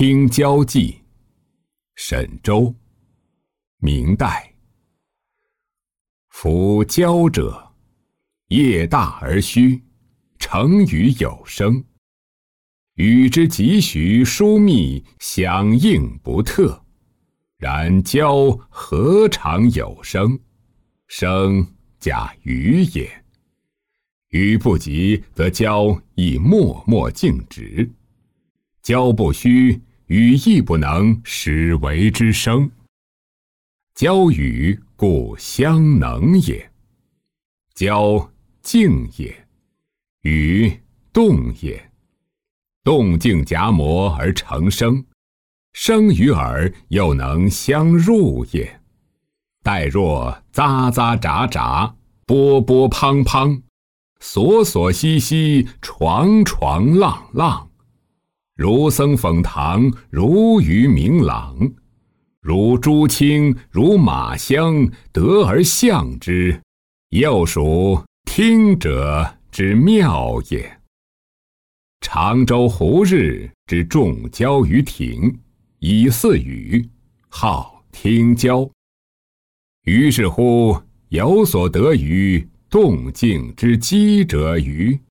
听交记》，沈周，明代。夫交者，业大而虚，成语有声。与之几许疏密，响应不特。然交何尝有声？声假语也。语不及，则交亦默默静止。交不虚，语亦不能使为之声。交语故相能也。交静也，语动也。动静夹磨而成声，声与耳又能相入也。待若咂咂喳喳，波波滂滂，索索兮兮，床床浪浪。如僧讽堂，如鱼明朗。如朱青，如马香，得而象之，又属听者之妙也。常州胡日之众交于庭，以似语，号听交。于是乎有所得于动静之机者欤？